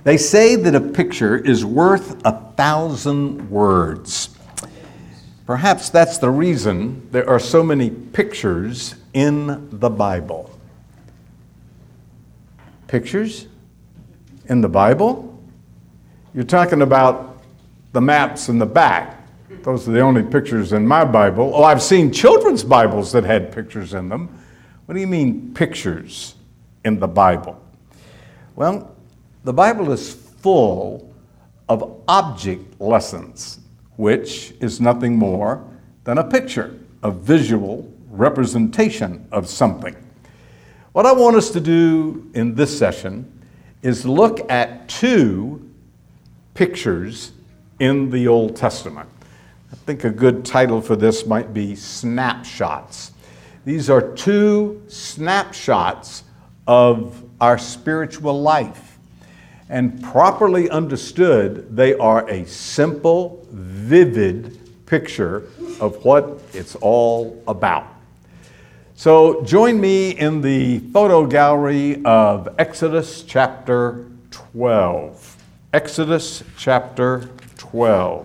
They say that a picture is worth 1,000 words. Perhaps that's the reason there are so many pictures in the Bible. Pictures in the Bible? You're talking about the maps in the back. Those are the only pictures in my Bible. Oh, I've seen children's Bibles that had pictures in them. What do you mean, pictures in the Bible? Well, the Bible is full of object lessons, which is nothing more than a picture, a visual representation of something. What I want us to do in this session is look at two pictures in the Old Testament. I think a good title for this might be Snapshots. These are two snapshots of our spiritual life. And properly understood, they are a simple, vivid picture of what it's all about. So join me in the photo gallery of Exodus chapter 12. Exodus chapter 12.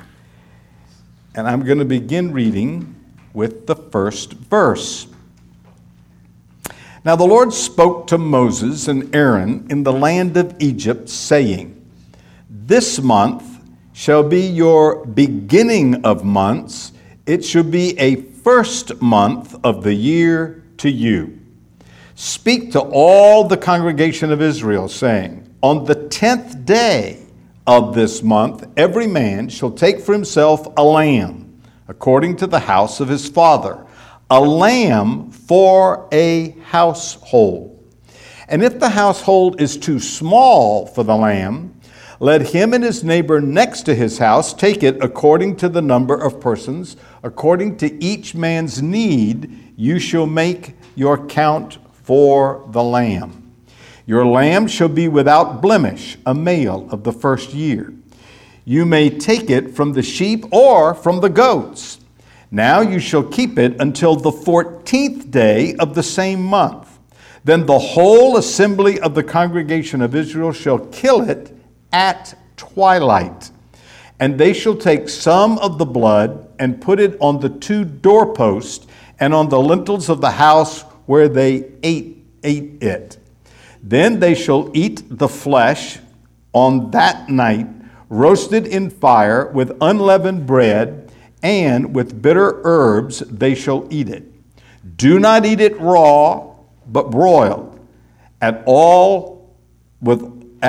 And I'm going to begin reading with the first verse. Now the Lord spoke to Moses and Aaron in the land of Egypt, saying, This month shall be your beginning of months. It shall be a first month of the year to you. Speak to all the congregation of Israel, saying, On the 10th day of this month, every man shall take for himself a lamb, according to the house of his father, a lamb for a household. And if the household is too small for the lamb, let him and his neighbor next to his house take it according to the number of persons, according to each man's need, you shall make your count for the lamb. Your lamb shall be without blemish, a male of the first year. You may take it from the sheep or from the goats. Now you shall keep it until the 14th day of the same month. Then the whole assembly of the congregation of Israel shall kill it at twilight. And they shall take some of the blood and put it on the two doorposts and on the lintels of the house where they ate it. Then they shall eat the flesh on that night, roasted in fire with unleavened bread, and with bitter herbs they shall eat it. Do not eat it raw, but broiled, at all with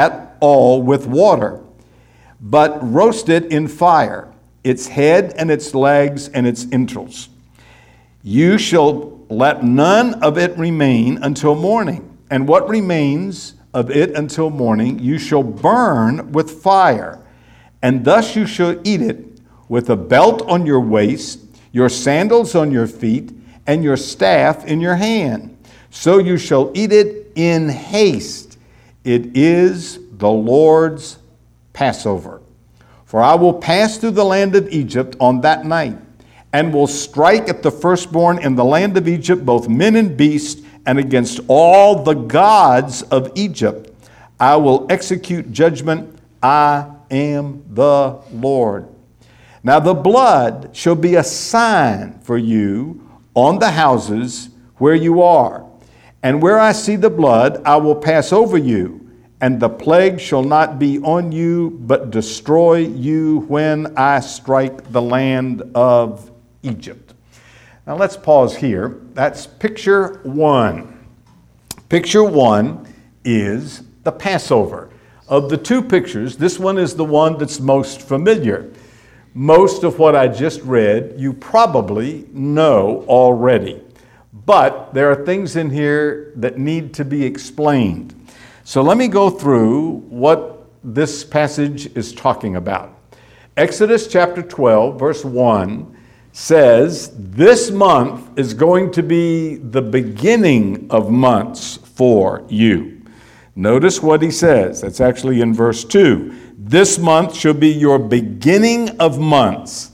water, but roast it in fire, its head and its legs and its entrails. You shall let none of it remain until morning. And what remains of it until morning you shall burn with fire, and thus you shall eat it with a belt on your waist, your sandals on your feet, and your staff in your hand. So you shall eat it in haste. It is the Lord's Passover. For I will pass through the land of Egypt on that night, and will strike at the firstborn in the land of Egypt, both men and beasts, and against all the gods of Egypt I will execute judgment. I am the Lord. Now the blood shall be a sign for you on the houses where you are. And where I see the blood, I will pass over you, and the plague shall not be on you, but destroy you when I strike the land of Egypt. Now let's pause here. That's picture one. Picture one is the Passover. Of the two pictures, this one is the one that's most familiar. Most of what I just read, you probably know already. But there are things in here that need to be explained. So let me go through what this passage is talking about. Exodus chapter 12, verse 1 says, this month is going to be the beginning of months for you. Notice what he says. That's actually in verse 2. This month shall be your beginning of months.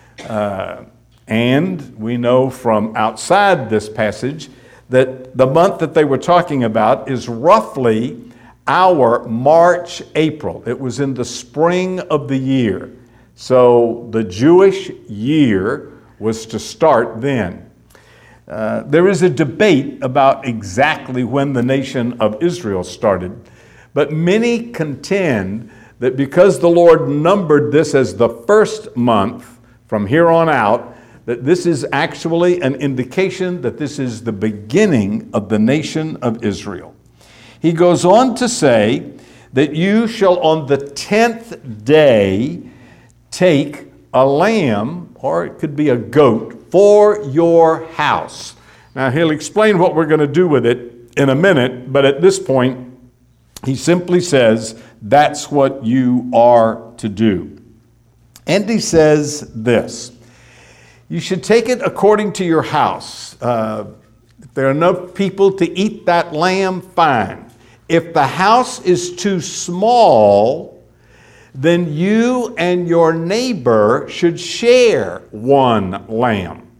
And we know from outside this passage that the month that they were talking about is roughly our March, April. It was in the spring of the year. So the Jewish year was to start then. There is a debate about exactly when the nation of Israel started, but many contend that because the Lord numbered this as the first month from here on out, that this is actually an indication that this is the beginning of the nation of Israel. He goes on to say that you shall on the 10th day take a lamb, or it could be a goat, for your house. Now he'll explain what we're going to do with it in a minute, but at this point, he simply says, that's what you are to do. And he says this, you should take it according to your house. If there are enough people to eat that lamb, fine. If the house is too small, then you and your neighbor should share one lamb.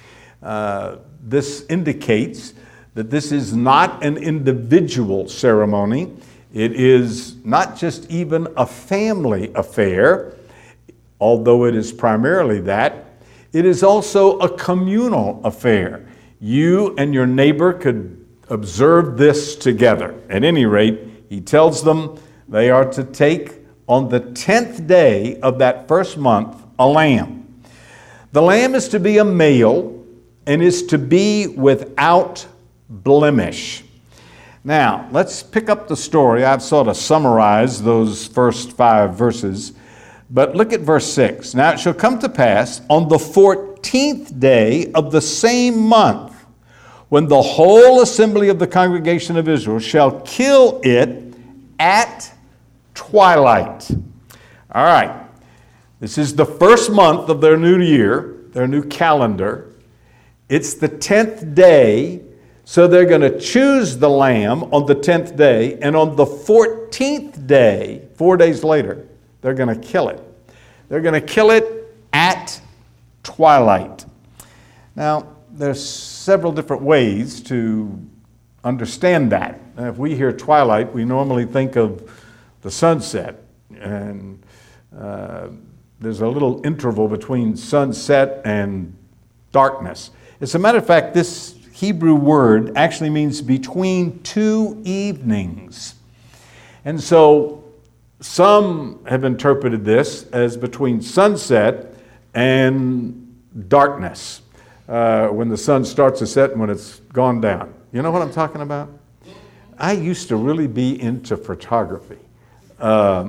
This indicates that this is not an individual ceremony. It is not just even a family affair, although it is primarily that. It is also a communal affair. You and your neighbor could observe this together. At any rate, he tells them they are to take on the 10th day of that first month a lamb. The lamb is to be a male and is to be without blemish. Now, let's pick up the story. I've sort of summarized those first 5 verses, but look at verse 6. Now it shall come to pass on the 14th day of the same month, when the whole assembly of the congregation of Israel shall kill it at twilight. All right, this is the first month of their new year, their new calendar. It's the 10th day. So they're going to choose the lamb on the 10th day, and on the 14th day, 4 days later, they're going to kill it. They're going to kill it at twilight. Now, there's several different ways to understand that. Now, if we hear twilight, we normally think of the sunset, and there's a little interval between sunset and darkness. As a matter of fact, this Hebrew word actually means between 2 evenings. And so some have interpreted this as between sunset and darkness, when the sun starts to set and when it's gone down. You know what I'm talking about? I used to really be into photography. I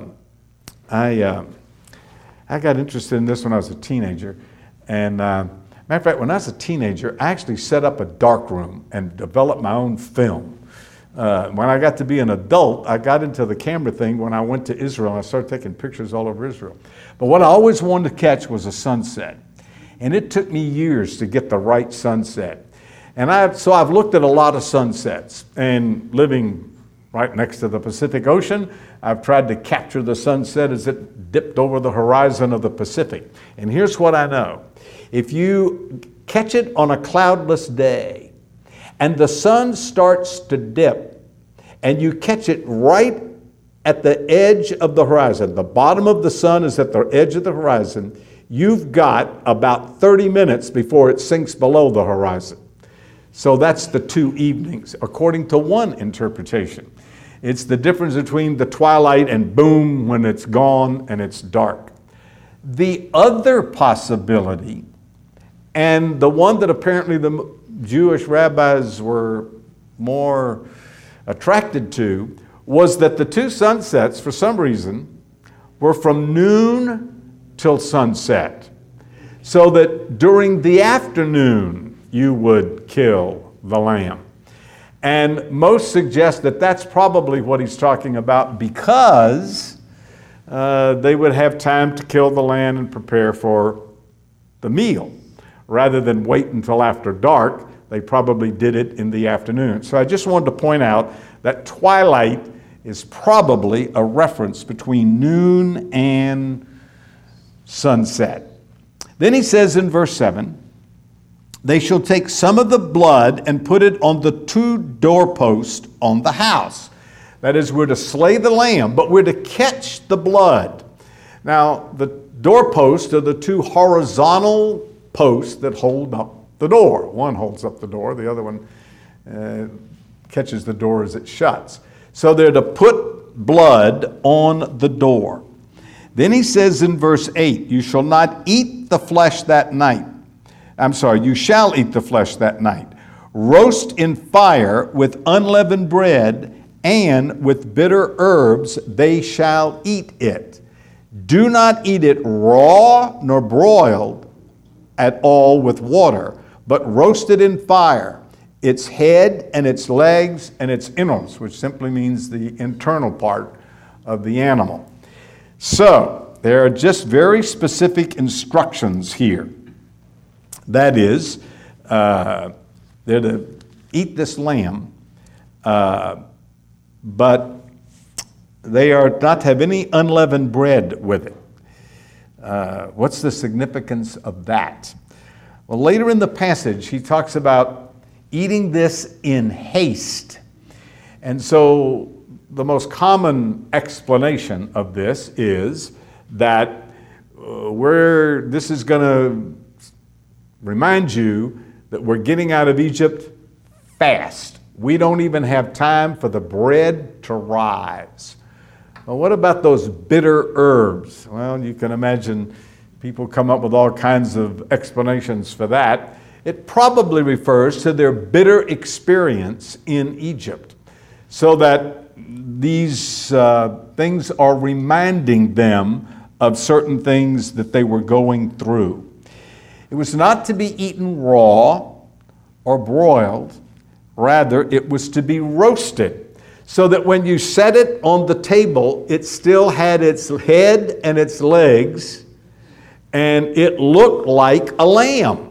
got interested in this when I was a teenager, and matter of fact, when I was a teenager, I actually set up a darkroom and developed my own film. When I got to be an adult, I got into the camera thing when I went to Israel, and I started taking pictures all over Israel. But what I always wanted to catch was a sunset. And it took me years to get the right sunset. And so I've looked at a lot of sunsets, and living right next to the Pacific Ocean, I've tried to capture the sunset as it dipped over the horizon of the Pacific. And here's what I know. If you catch it on a cloudless day and the sun starts to dip and you catch it right at the edge of the horizon, the bottom of the sun is at the edge of the horizon, you've got about 30 minutes before it sinks below the horizon. So that's the 2 evenings, according to one interpretation. It's the difference between the twilight and boom, when it's gone and it's dark. The other possibility, and the one that apparently the Jewish rabbis were more attracted to, was that the 2 sunsets, for some reason, were from noon till sunset. So that during the afternoon, you would kill the lamb. And most suggest that that's probably what he's talking about, because they would have time to kill the lamb and prepare for the meal. Rather than wait until after dark, they probably did it in the afternoon. So I just wanted to point out that twilight is probably a reference between noon and sunset. Then he says in verse 7, they shall take some of the blood and put it on the 2 doorposts on the house. That is, we're to slay the lamb, but we're to catch the blood. Now, the doorposts are the two horizontal posts that hold up the door. One holds up the door, the other one catches the door as it shuts. So they're to put blood on the door. Then he says in verse 8, you shall eat the flesh that night. You shall eat the flesh that night. Roast in fire with unleavened bread and with bitter herbs they shall eat it. Do not eat it raw nor broiled at all with water, but roast it in fire, its head and its legs and its innards, which simply means the internal part of the animal. So, there are just very specific instructions here. That is, they're to eat this lamb, but they are not to have any unleavened bread with it. What's the significance of that? Well, later in the passage, he talks about eating this in haste. And so the most common explanation of this is that this is going to remind you that we're getting out of Egypt fast. We don't even have time for the bread to rise. Well, what about those bitter herbs? Well, you can imagine people come up with all kinds of explanations for that. It probably refers to their bitter experience in Egypt, so that these things are reminding them of certain things that they were going through. It was not to be eaten raw or broiled. Rather, it was to be roasted, so that when you set it on the table, it still had its head and its legs, and it looked like a lamb.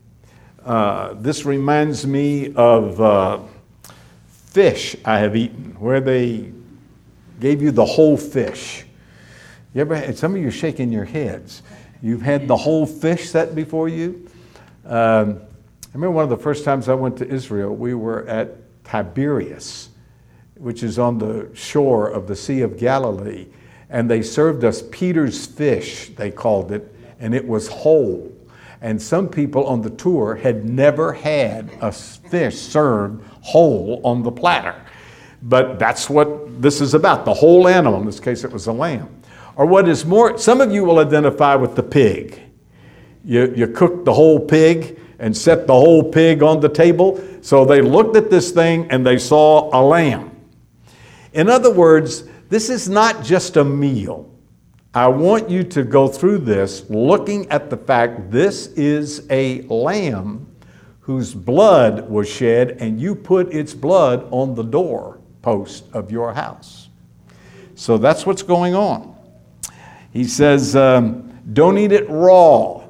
This reminds me of fish I have eaten, where they gave you the whole fish. You ever had, some of you are shaking your heads. You've had the whole fish set before you? I remember one of the first times I went to Israel, we were at Tiberias, which is on the shore of the Sea of Galilee, and they served us Peter's fish, they called it, and it was whole. And some people on the tour had never had a fish served whole on the platter. But that's what this is about, the whole animal. In this case, it was a lamb. Or what is more, some of you will identify with the pig. You cook the whole pig and set the whole pig on the table. So they looked at this thing and they saw a lamb. In other words, this is not just a meal. I want you to go through this looking at the fact this is a lamb whose blood was shed, and you put its blood on the doorpost of your house. So that's what's going on. He says, don't eat it raw.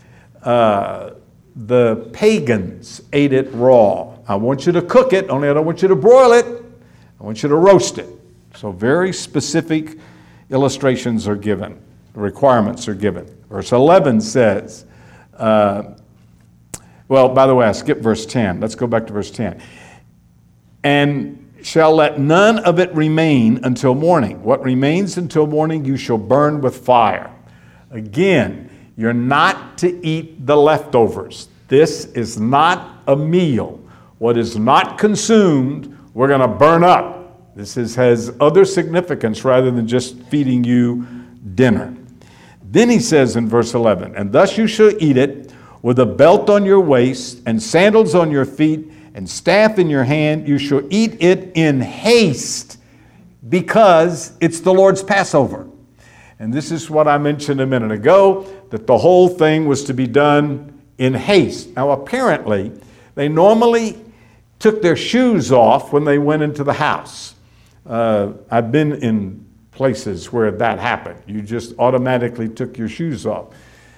The pagans ate it raw. I want you to cook it, only I don't want you to broil it. I want you to roast it. So very specific illustrations are given, requirements are given. Verse 11 says, by the way, I skipped verse 10. Let's go back to verse 10. And shall let none of it remain until morning. What remains until morning you shall burn with fire. Again, you're not to eat the leftovers. This is not a meal. What is not consumed, we're going to burn up. This has other significance rather than just feeding you dinner. Then he says in verse 11, and thus you shall eat it with a belt on your waist and sandals on your feet and staff in your hand. You shall eat it in haste because it's the Lord's Passover. And this is what I mentioned a minute ago, that the whole thing was to be done in haste. Now apparently, they normally took their shoes off when they went into the house. I've been in places where that happened. You just automatically took your shoes off.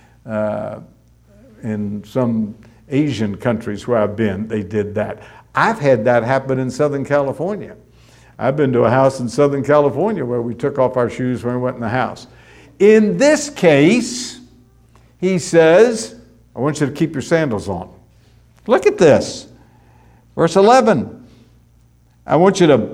In some Asian countries where I've been, they did that. I've had that happen in Southern California. I've been to a house in Southern California where we took off our shoes when we went in the house. In this case, he says, I want you to keep your sandals on. Look at this. Verse 11. I want you to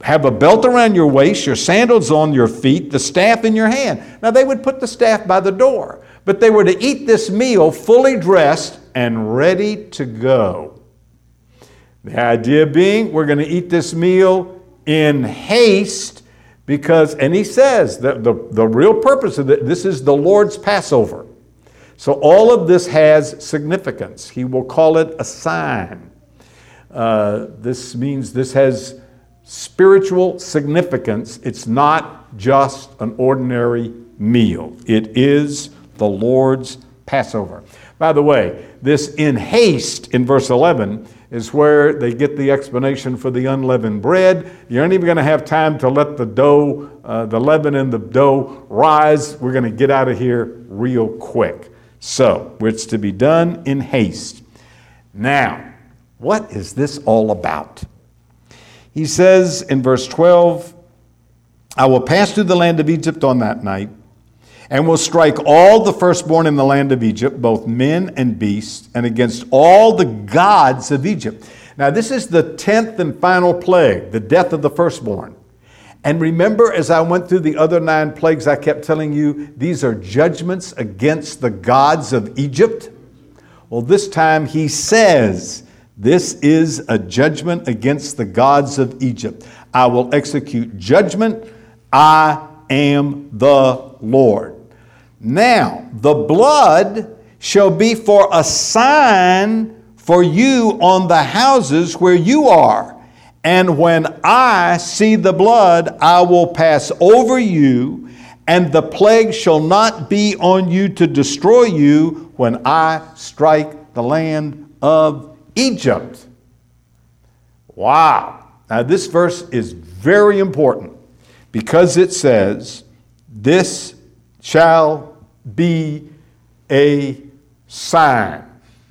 have a belt around your waist, your sandals on your feet, the staff in your hand. Now they would put the staff by the door, but they were to eat this meal fully dressed and ready to go. The idea being, we're going to eat this meal in haste because, and he says that the real purpose of it, this is the Lord's Passover. So all of this has significance. He will call it a sign. This means this has spiritual significance. It's not just an ordinary meal. It is the Lord's Passover. By the way, this in haste in verse 11 is where they get the explanation for the unleavened bread. You aren't even going to have time to let the dough, the leaven in the dough rise. We're going to get out of here real quick. So, it's to be done in haste. Now, what is this all about? He says in verse 12, I will pass through the land of Egypt on that night, and will strike all the firstborn in the land of Egypt, both men and beasts, and against all the gods of Egypt. Now, this is the 10th and final plague, the death of the firstborn. And remember, as I went through the other 9 plagues, I kept telling you, these are judgments against the gods of Egypt. Well, this time he says, this is a judgment against the gods of Egypt. I will execute judgment. I am the Lord. Now, the blood shall be for a sign for you on the houses where you are. And when I see the blood, I will pass over you, and the plague shall not be on you to destroy you when I strike the land of Egypt. Wow. Now this verse is very important because it says, this shall be a sign.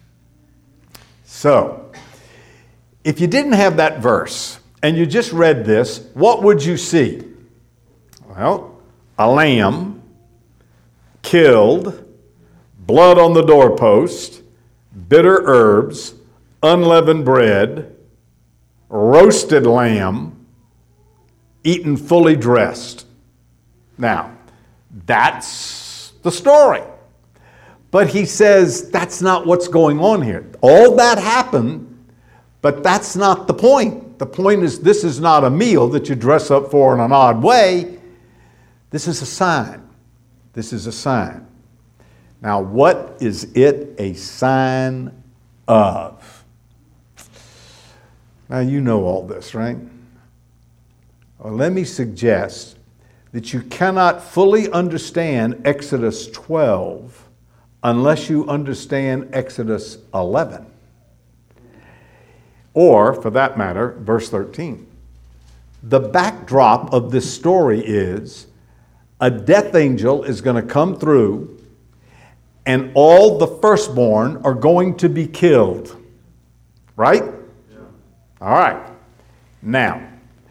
So, if you didn't have that verse and you just read this, what would you see? Well, a lamb killed, blood on the doorpost, bitter herbs, unleavened bread, roasted lamb, eaten fully dressed. Now, that's the story. But he says that's not what's going on here. All that happened, but that's not the point. The point is, this is not a meal that you dress up for in an odd way. This is a sign. This is a sign. Now, what is it a sign of? Now, you know all this, right? Well, let me suggest that you cannot fully understand Exodus 12 unless you understand Exodus 11. Or, for that matter, verse 13. The backdrop of this story is a death angel is going to come through and all the firstborn are going to be killed. Right? Yeah. All right. Now,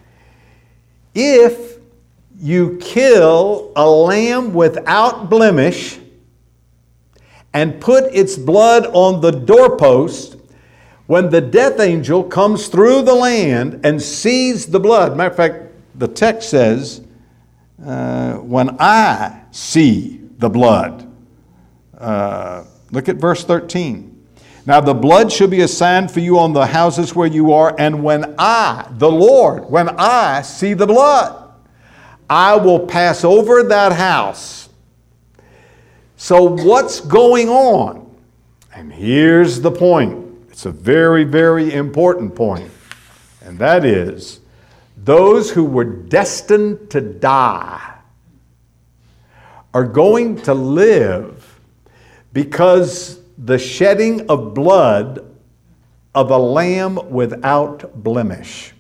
if you kill a lamb without blemish and put its blood on the doorpost, when the death angel comes through the land and sees the blood, matter of fact, the text says, when I see the blood. Look at verse 13. Now the blood shall be a sign for you on the houses where you are, and when I, the Lord, when I see the blood, I will pass over that house. So what's going on? And here's the point. It's a very, very important point. And that is, those who were destined to die are going to live because the shedding of blood of a lamb without blemish.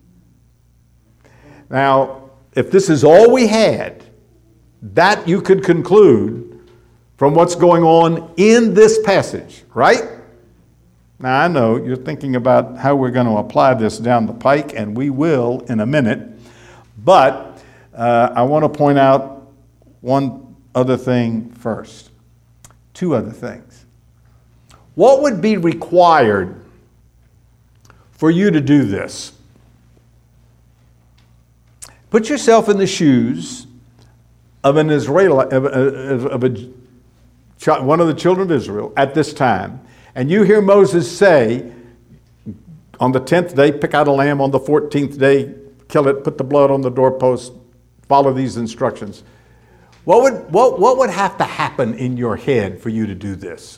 Now, if this is all we had, that you could conclude from what's going on in this passage, right? Now, I know you're thinking about how we're going to apply this down the pike, and we will in a minute. But I want to point out one other thing first. 2 other things. What would be required for you to do this? Put yourself in the shoes of an Israelite, one of the children of Israel at this time, and you hear Moses say, on the 10th day, pick out a lamb. On the 14th day, kill it, put the blood on the doorpost, follow these instructions. What would have to happen in your head for you to do this?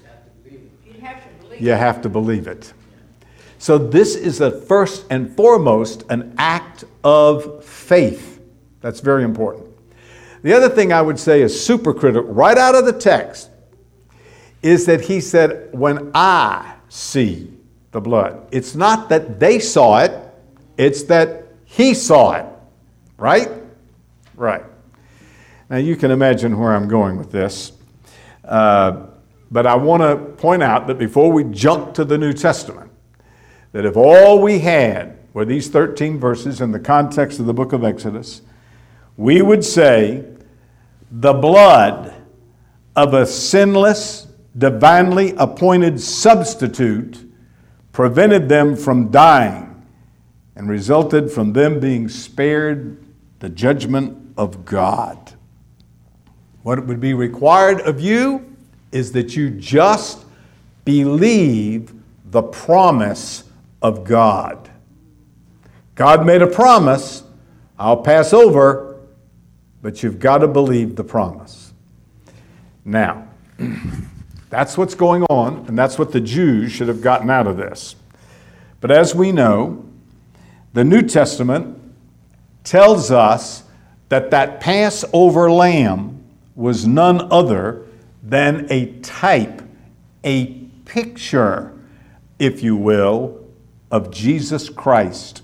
You have to believe it. So this is first and foremost an act of faith. That's very important. The other thing I would say is super critical, right out of the text, is that he said, when I see the blood. It's not that they saw it, it's that he saw it. Right? Right. Now you can imagine where I'm going with this. But I want to point out that before we jump to the New Testament, that if all we had were these 13 verses in the context of the book of Exodus, we would say the blood of a sinless, divinely appointed substitute prevented them from dying and resulted from them being spared the judgment of God. What would be required of you is that you just believe the promise of God. God made a promise, I'll pass over, but you've got to believe the promise. Now, that's what's going on, and that's what the Jews should have gotten out of this. But as we know, the New Testament tells us that Passover lamb was none other than a type, a picture, if you will, of Jesus Christ.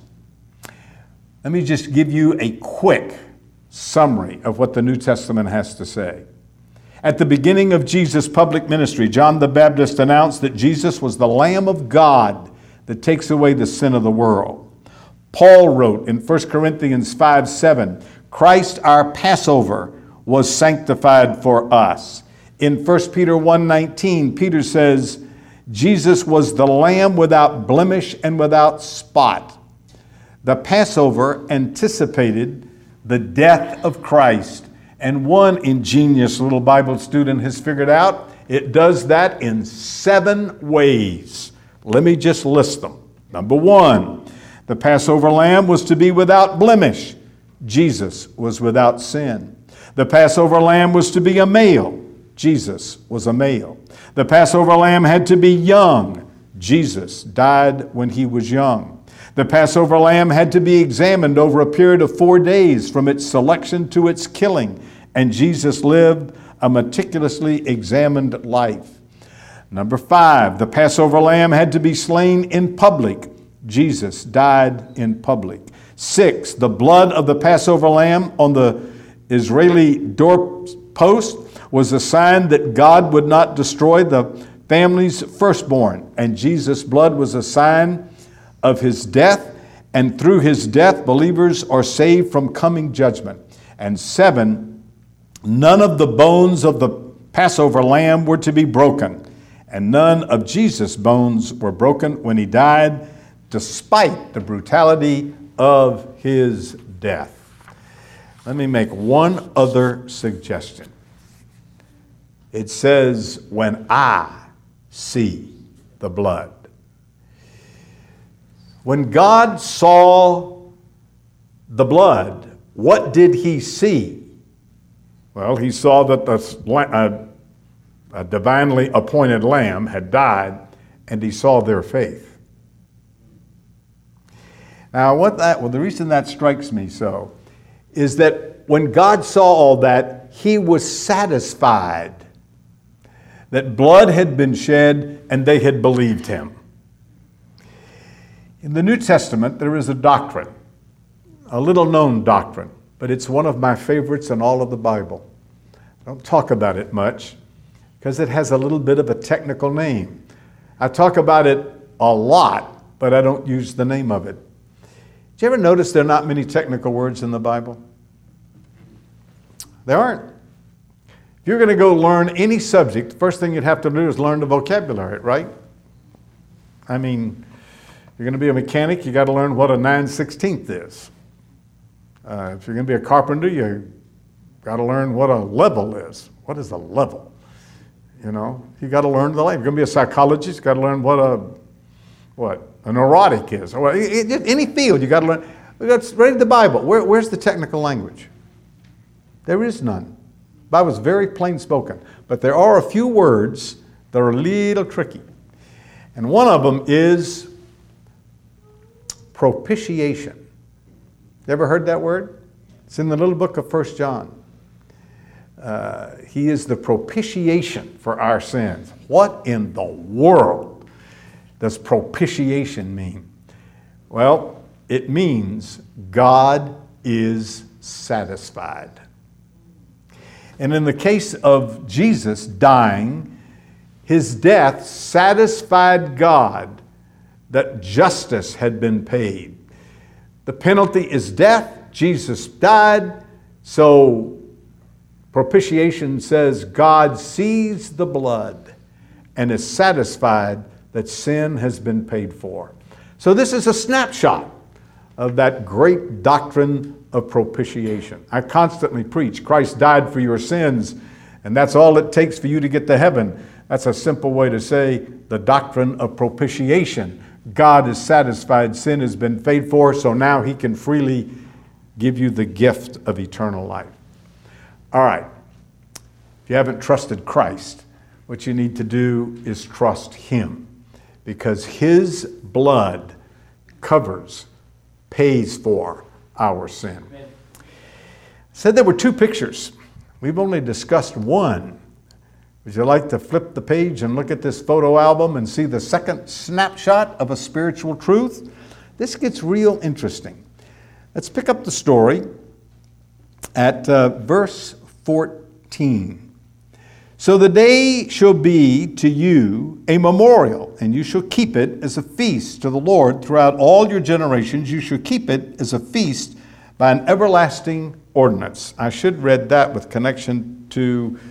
Let me just give you a quick summary of what the New Testament has to say. At the beginning of Jesus' public ministry, John the Baptist announced that Jesus was the Lamb of God that takes away the sin of the world. Paul wrote in 1 Corinthians 5:7, Christ our Passover was sanctified for us. In 1 Peter 1:19, Peter says, Jesus was the Lamb without blemish and without spot. The Passover anticipated the death of Christ. And one ingenious little Bible student has figured out it does that in 7 ways. Let me just list them. Number 1, the Passover lamb was to be without blemish. Jesus was without sin. The Passover lamb was to be a male. Jesus was a male. The Passover lamb had to be young. Jesus died when he was young. The Passover lamb had to be examined over a period of 4 days from its selection to its killing, and Jesus lived a meticulously examined life. Number 5, the Passover lamb had to be slain in public. Jesus died in public. 6, the blood of the Passover lamb on the Israeli doorpost was a sign that God would not destroy the family's firstborn, and Jesus' blood was a sign of his death, and through his death, believers are saved from coming judgment. And 7, none of the bones of the Passover lamb were to be broken, and none of Jesus' bones were broken when he died, despite the brutality of his death. Let me make one other suggestion. It says, when I see the blood. When God saw the blood, what did he see? Well, he saw that a divinely appointed lamb had died, and he saw their faith. Now, the reason that strikes me so is that when God saw all that, he was satisfied that blood had been shed and they had believed him. In the New Testament, there is a doctrine, a little known doctrine, but it's one of my favorites in all of the Bible. I don't talk about it much because it has a little bit of a technical name. I talk about it a lot, but I don't use the name of it. Did you ever notice there are not many technical words in the Bible? There aren't. If you're going to go learn any subject, the first thing you'd have to do is learn the vocabulary, right? I mean, you're going to be a mechanic, you got to learn what a 9/16 is. If you're going to be a carpenter, you got to learn what a level is. What is a level? You got to learn the language. You're going to be a psychologist, you got to learn what a neurotic is. Or any field, you got to learn. Let's read the Bible. Where's the technical language? There is none. The Bible is very plain spoken. But there are a few words that are a little tricky. And one of them is propitiation. You ever heard that word? It's in the little book of 1 John. He is the propitiation for our sins. What in the world does propitiation mean? Well, it means God is satisfied. And in the case of Jesus dying, his death satisfied God that justice had been paid. The penalty is death. Jesus died. So propitiation says God sees the blood and is satisfied that sin has been paid for. So this is a snapshot of that great doctrine of propitiation. I constantly preach, Christ died for your sins, and that's all it takes for you to get to heaven. That's a simple way to say the doctrine of propitiation. God is satisfied, sin has been paid for, so now he can freely give you the gift of eternal life. All right. If you haven't trusted Christ, what you need to do is trust him, because his blood covers, pays for our sin. I said there were two pictures. We've only discussed one. Would you like to flip the page and look at this photo album and see the second snapshot of a spiritual truth? This gets real interesting. Let's pick up the story at verse 14. So the day shall be to you a memorial, and you shall keep it as a feast to the Lord throughout all your generations. You shall keep it as a feast by an everlasting ordinance. I should read that with connection to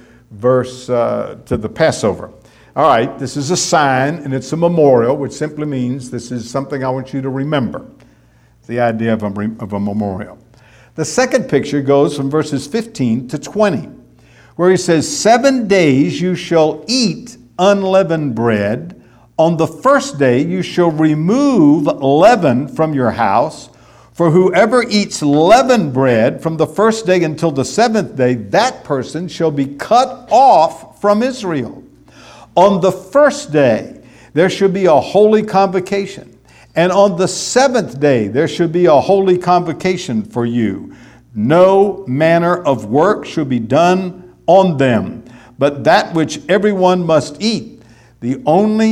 to the Passover. All right, this is a sign, and it's a memorial, which simply means this is something I want you to remember. It's the idea of a memorial. The second picture goes from verses 15 to 20. Where he says, 7 days you shall eat unleavened bread. On the first day you shall remove leaven from your house. For whoever eats leavened bread from the first day until the seventh day, that person shall be cut off from Israel. On the first day there shall be a holy convocation. And on the seventh day there shall be a holy convocation for you. No manner of work shall be done on them, but that which everyone must eat, that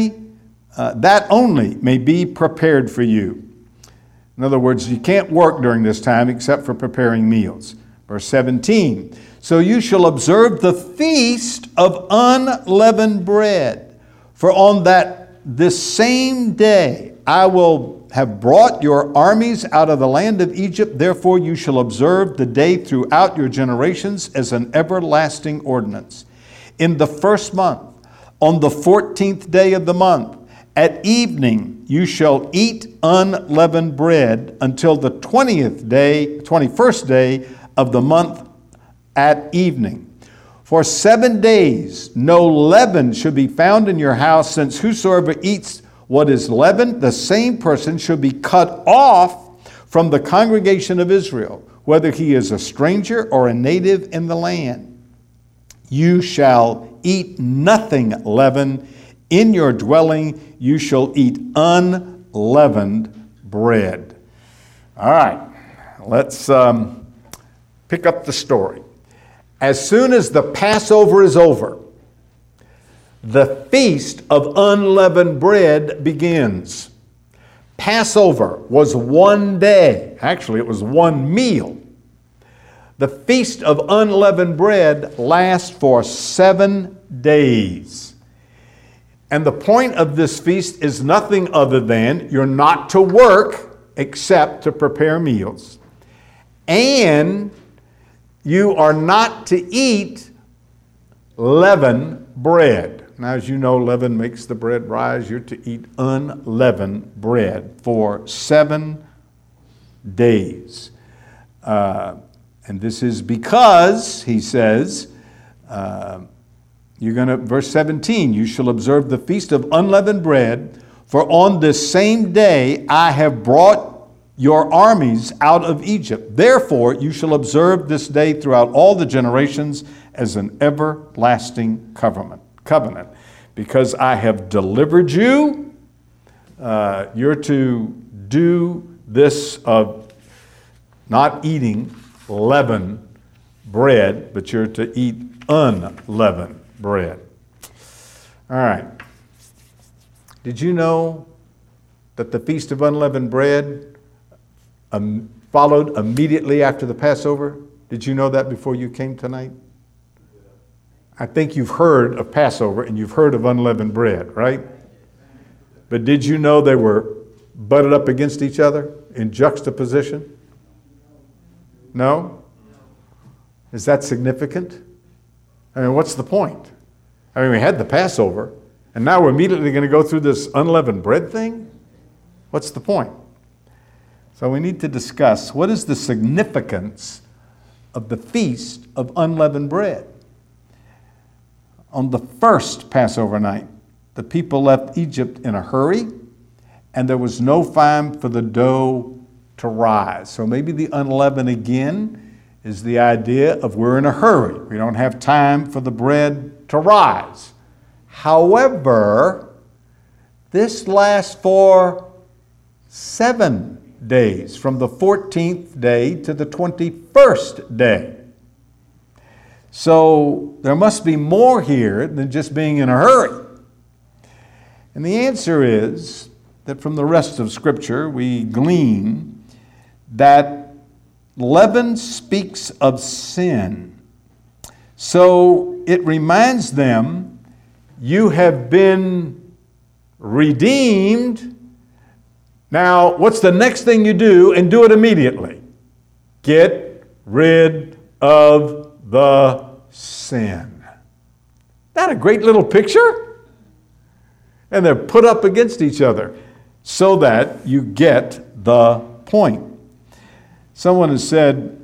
only may be prepared for you. In other words, you can't work during this time except for preparing meals. Verse 17, so you shall observe the feast of unleavened bread, for on this same day I will have brought your armies out of the land of Egypt. Therefore you shall observe the day throughout your generations as an everlasting ordinance. In the first month, on the 14th day of the month, at evening you shall eat unleavened bread until the 21st day of the month at evening. For 7 days no leaven shall be found in your house, since whosoever eats what is leavened, the same person should be cut off from the congregation of Israel, whether he is a stranger or a native in the land. You shall eat nothing leavened. In your dwelling you shall eat unleavened bread. All right, let's pick up the story. As soon as the Passover is over, the feast of unleavened bread begins. Passover was 1 day. Actually, it was one meal. The feast of unleavened bread lasts for 7 days. And the point of this feast is nothing other than you're not to work except to prepare meals. And you are not to eat leavened bread. Now, as you know, leaven makes the bread rise. You're to eat unleavened bread for 7 days. And this is because, he says, verse 17, you shall observe the feast of unleavened bread, for on this same day I have brought your armies out of Egypt. Therefore you shall observe this day throughout all the generations as an everlasting covenant. Because I have delivered you, you're to do this of not eating leavened bread, but you're to eat unleavened bread. All right. Did you know that the Feast of Unleavened Bread followed immediately after the Passover? Did you know that before you came tonight? I think you've heard of Passover and you've heard of unleavened bread, right? But did you know they were butted up against each other in juxtaposition? No? Is that significant? I mean, what's the point? I mean, we had the Passover, and now we're immediately going to go through this unleavened bread thing? What's the point? So we need to discuss what is the significance of the Feast of Unleavened Bread. On the first Passover night, the people left Egypt in a hurry, and there was no time for the dough to rise. So maybe the unleavened again is the idea of we're in a hurry. We don't have time for the bread to rise. However, this lasts for 7 days, from the 14th day to the 21st day. So there must be more here than just being in a hurry. And the answer is that from the rest of Scripture we glean that leaven speaks of sin. So it reminds them, you have been redeemed. Now, what's the next thing you do? And do it immediately. Get rid of the sin. Not a great little picture? And they're put up against each other so that you get the point. Someone has said,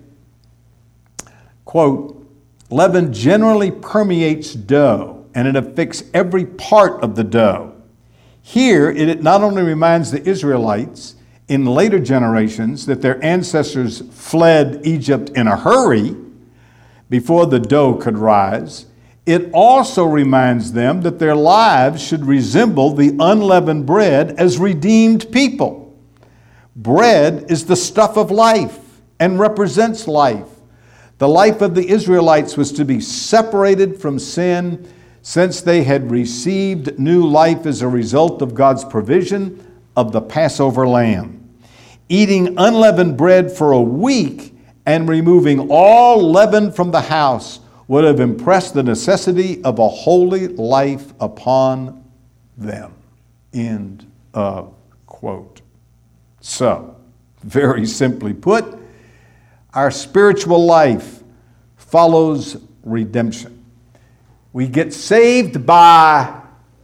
quote, leaven generally permeates dough, and it affects every part of the dough. Here, it not only reminds the Israelites in later generations that their ancestors fled Egypt in a hurry before the dough could rise, it also reminds them that their lives should resemble the unleavened bread as redeemed people. Bread is the stuff of life and represents life. The life of the Israelites was to be separated from sin, since they had received new life as a result of God's provision of the Passover lamb. Eating unleavened bread for a week and removing all leaven from the house would have impressed the necessity of a holy life upon them. End of quote. So, very simply put, our spiritual life follows redemption. We get saved by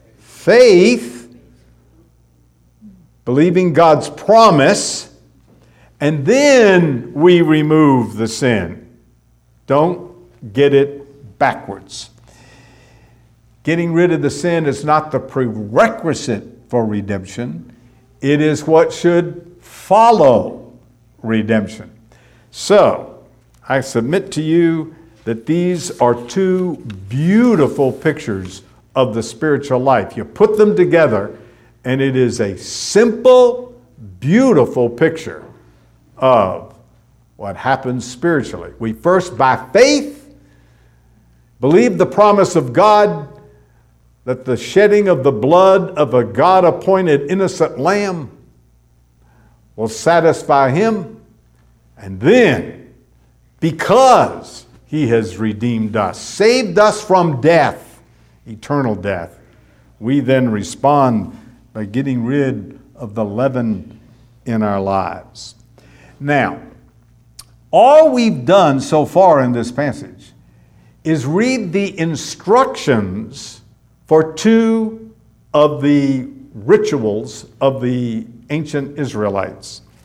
faith, believing God's promise, and then we remove the sin. Don't get it backwards. Getting rid of the sin is not the prerequisite for redemption. It is what should follow redemption. So, I submit to you that these are two beautiful pictures of the spiritual life. You put them together, and it is a simple, beautiful picture of what happens spiritually. We first, by faith, believe the promise of God that the shedding of the blood of a God-appointed innocent lamb will satisfy Him. And then, because He has redeemed us, saved us from death, eternal death, we then respond by getting rid of the leaven in our lives. Now, all we've done so far in this passage is read the instructions for two of the rituals of the ancient Israelites.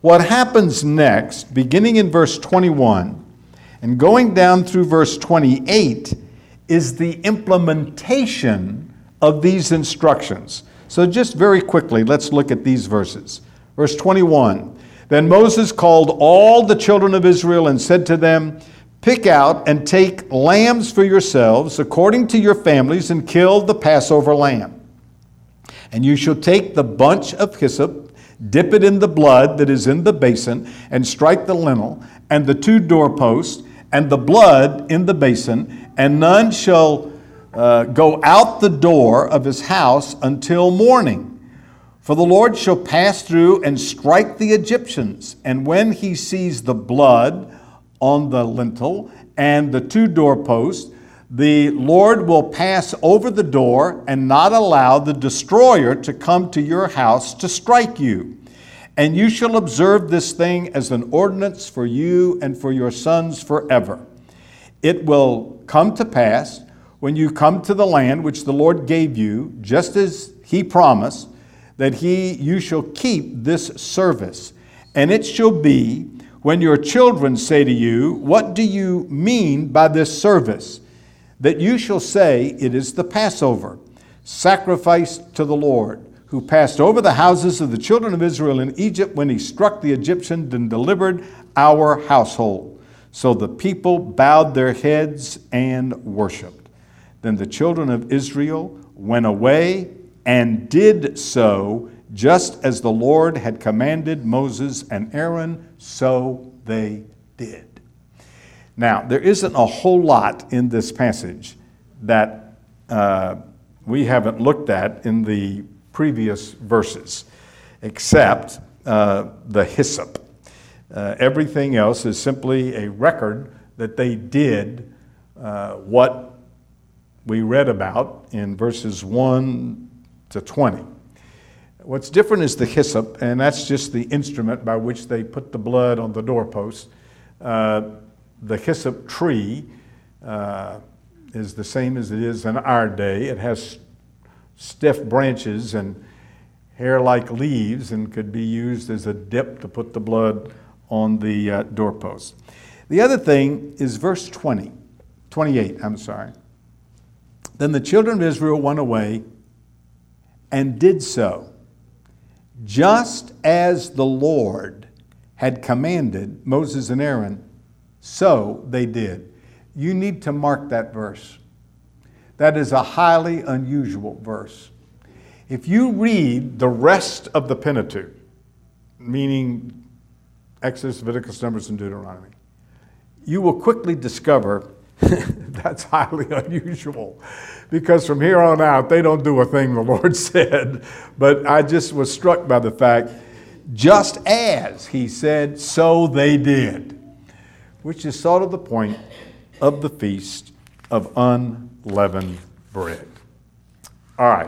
What happens next, beginning in verse 21 and going down through verse 28, is the implementation of these instructions. So just very quickly, let's look at these verses. Verse 21, then Moses called all the children of Israel and said to them, pick out and take lambs for yourselves according to your families and kill the Passover lamb. And you shall take the bunch of hyssop, dip it in the blood that is in the basin, and strike the lintel and the 2 doorposts and the blood in the basin, and none shall go out the door of his house until morning. For the Lord shall pass through and strike the Egyptians, and when he sees the blood on the lintel and the 2 doorposts, the Lord will pass over the door and not allow the destroyer to come to your house to strike you. And you shall observe this thing as an ordinance for you and for your sons forever. It will come to pass when you come to the land which the Lord gave you, just as he promised, that you shall keep this service. And it shall be when your children say to you, what do you mean by this service? That you shall say, it is the Passover, sacrificed to the Lord, who passed over the houses of the children of Israel in Egypt when he struck the Egyptians and delivered our household. So the people bowed their heads and worshiped. Then the children of Israel went away and did so, just as the Lord had commanded Moses and Aaron, so they did. Now, there isn't a whole lot in this passage that we haven't looked at in the previous verses, except the hyssop. Everything else is simply a record that they did what we read about in verses 1 to 20. What's different is the hyssop, and that's just the instrument by which they put the blood on the doorpost. The hyssop tree is the same as it is in our day. It has stiff branches and hair-like leaves and could be used as a dip to put the blood on the doorpost. The other thing is verse 28. Then the children of Israel went away and did so, just as the Lord had commanded Moses and Aaron, so they did. You need to mark that verse. That is a highly unusual verse. If you read the rest of the Pentateuch, meaning Exodus, Leviticus, Numbers, and Deuteronomy, you will quickly discover that's highly unusual, because from here on out, they don't do a thing the Lord said. But I just was struck by the fact, just as he said, so they did, which is sort of the point of the Feast of Unleavened Bread. All right.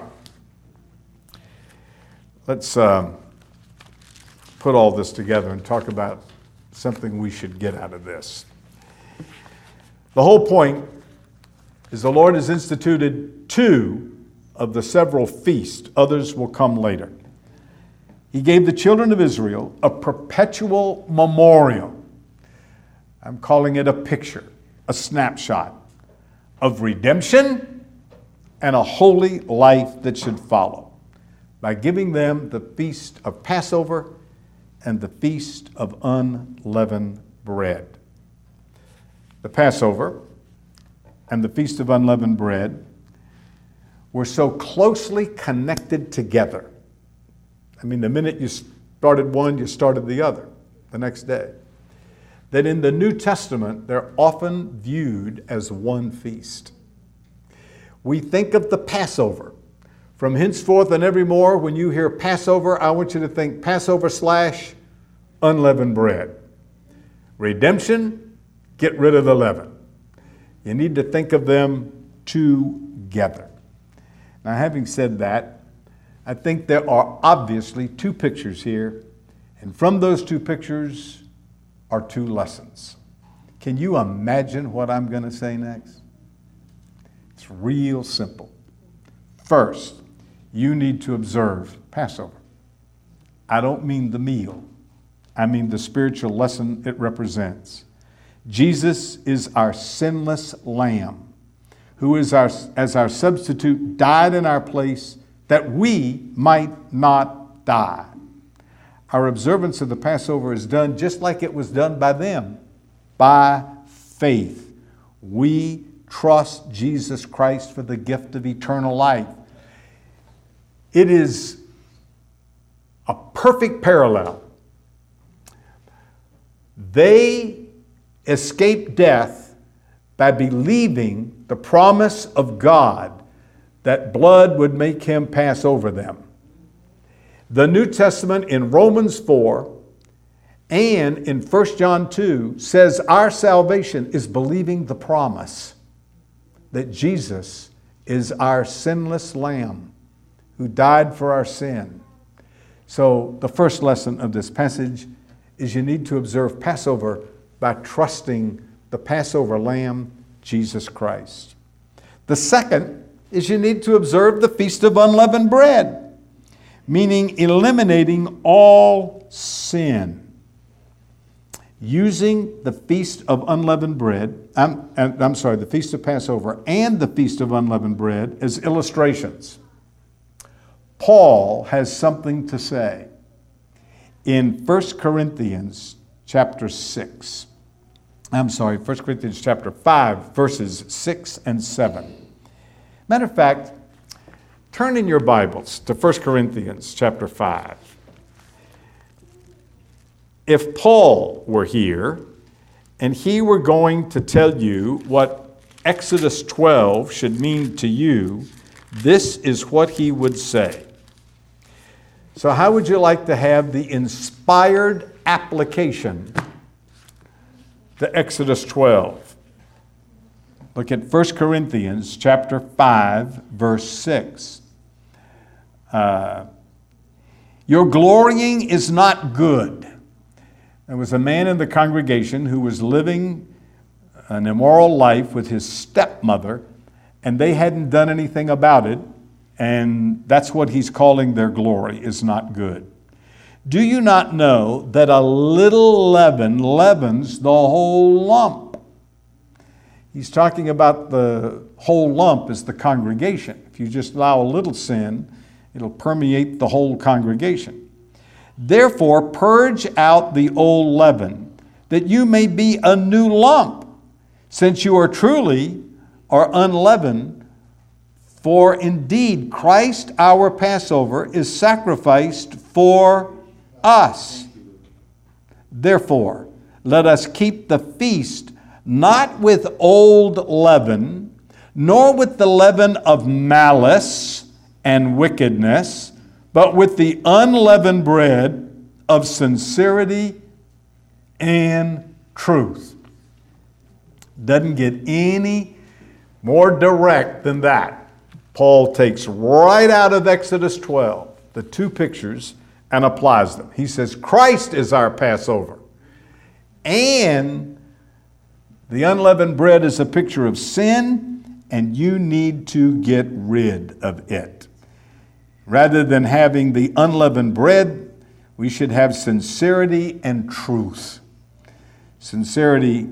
Let's put all this together and talk about something we should get out of this. The whole point is the Lord has instituted 2 of the several feasts. Others will come later. He gave the children of Israel a perpetual memorial. I'm calling it a picture, a snapshot of redemption and a holy life that should follow, by giving them the feast of Passover and the feast of unleavened bread. The Passover and the Feast of Unleavened Bread were so closely connected together. I mean, the minute you started one, you started the other the next day. That in the New Testament, they're often viewed as one feast. We think of the Passover. From henceforth and evermore, when you hear Passover, I want you to think Passover / unleavened bread. Redemption, get rid of the leaven. You need to think of them together. Now, having said that, I think there are obviously 2 pictures here, and from those 2 pictures are 2 lessons. Can you imagine what I'm going to say next? It's real simple. First, you need to observe Passover. I don't mean the meal. I mean the spiritual lesson it represents. Jesus is our sinless lamb, who is as our substitute died in our place that we might not die. Our observance of the Passover is done just like it was done by them, by faith. We trust Jesus Christ for the gift of eternal life. It is a perfect parallel. They escaped death by believing the promise of God that blood would make him pass over them. The New Testament in Romans 4 and in 1 John 2 says our salvation is believing the promise that Jesus is our sinless lamb who died for our sin. So the first lesson of this passage is you need to observe Passover by trusting the Passover lamb, Jesus Christ. The second is you need to observe the Feast of Unleavened Bread, meaning eliminating all sin. Using the Feast of Unleavened Bread, the Feast of Passover and the Feast of Unleavened Bread as illustrations. Paul has something to say in 1 Corinthians chapter 5, verses 6 and 7. Matter of fact, turn in your Bibles to 1 Corinthians chapter 5. If Paul were here and he were going to tell you what Exodus 12 should mean to you, this is what he would say. So how would you like to have the inspired application to Exodus 12? Look at 1 Corinthians chapter 5, verse 6. Your glorying is not good. There was a man in the congregation who was living an immoral life with his stepmother, and they hadn't done anything about it, and that's what he's calling their glory is not good. Do you not know that a little leaven leavens the whole lump? He's talking about the whole lump as the congregation. If you just allow a little sin, it'll permeate the whole congregation. Therefore, purge out the old leaven, that you may be a new lump, since you are truly unleavened. For indeed, Christ our Passover is sacrificed for us. Therefore, let us keep the feast not with old leaven, nor with the leaven of malice and wickedness, but with the unleavened bread of sincerity and truth. Doesn't get any more direct than that. Paul takes right out of Exodus 12 the two pictures and applies them. He says, Christ is our Passover. And the unleavened bread is a picture of sin, and you need to get rid of it. Rather than having the unleavened bread, we should have sincerity and truth. Sincerity,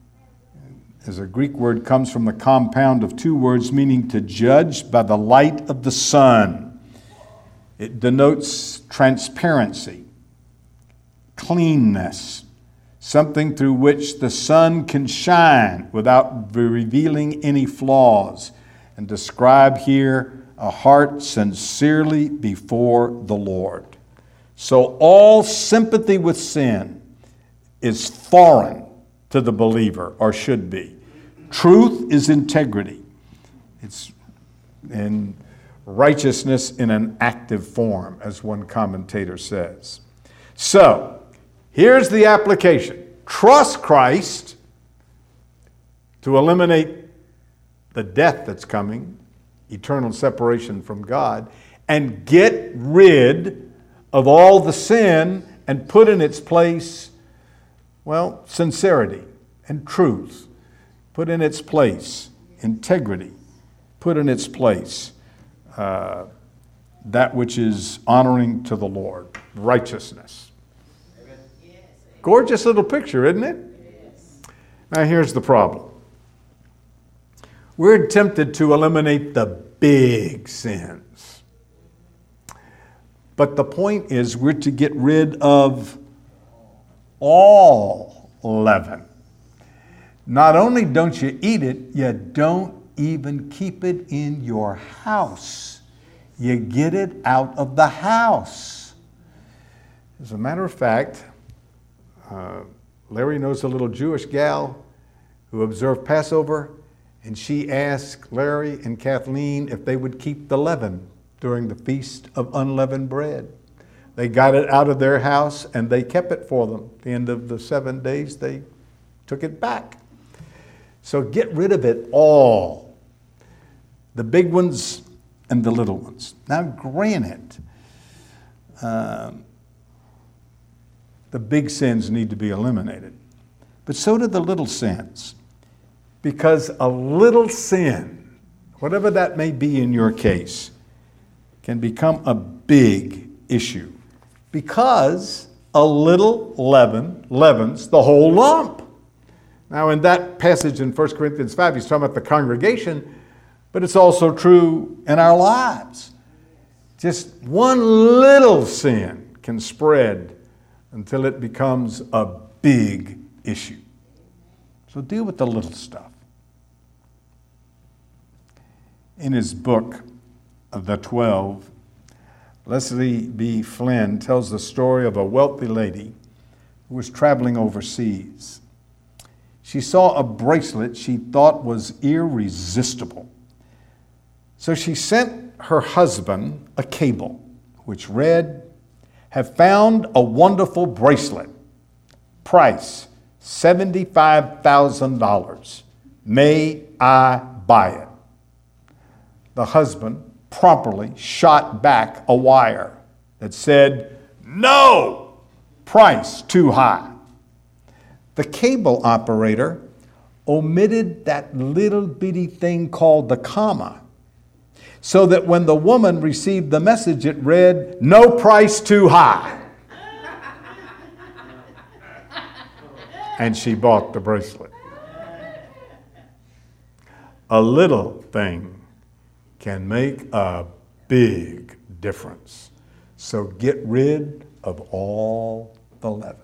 as a Greek word, comes from the compound of two words meaning to judge by the light of the sun. It denotes transparency, cleanness, something through which the sun can shine without revealing any flaws, and describe here a heart sincerely before the Lord. So all sympathy with sin is foreign to the believer, or should be. Truth is integrity. It's in righteousness in an active form, as one commentator says. So, here's the application. Trust Christ to eliminate the death that's coming, eternal separation from God, and get rid of all the sin and put in its place, well, sincerity and truth. Put in its place integrity. Put in its place that which is honoring to the Lord, righteousness. Gorgeous little picture, isn't it? Now here's the problem. We're tempted to eliminate the big sins. But the point is we're to get rid of all leaven. Not only don't you eat it, you don't even keep it in your house. You get it out of the house. As a matter of fact, Larry knows a little Jewish gal who observed Passover, and she asked Larry and Kathleen if they would keep the leaven during the Feast of Unleavened Bread. They got it out of their house and they kept it for them. At the end of the 7 days, they took it back. So get rid of it all. The big ones and the little ones. Now granted, the big sins need to be eliminated. But so do the little sins. Because a little sin, whatever that may be in your case, can become a big issue. Because a little leaven leavens the whole lump. Now in that passage in 1 Corinthians 5, he's talking about the congregation, but it's also true in our lives. Just one little sin can spread until it becomes a big issue. So deal with the little stuff. In his book, The 12, Leslie B. Flynn tells the story of a wealthy lady who was traveling overseas. She saw a bracelet she thought was irresistible. So she sent her husband a cable which read, "Have found a wonderful bracelet. Price $75,000. May I buy it?" The husband promptly shot back a wire that said, "No, price too high." The cable operator omitted that little bitty thing called the comma, so that when the woman received the message, it read, "No price too high." And she bought the bracelet. A little thing can make a big difference. So get rid of all the leaven.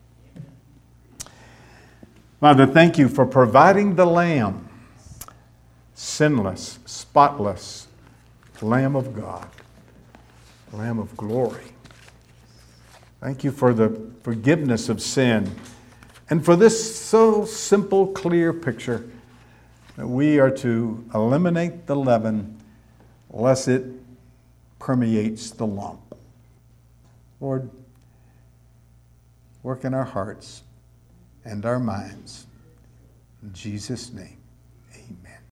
Father, thank you for providing the Lamb, sinless, spotless, Lamb of God, Lamb of glory. Thank you for the forgiveness of sin and for this so simple, clear picture that we are to eliminate the leaven lest it permeates the lump. Lord, work in our hearts and our minds. In Jesus' name.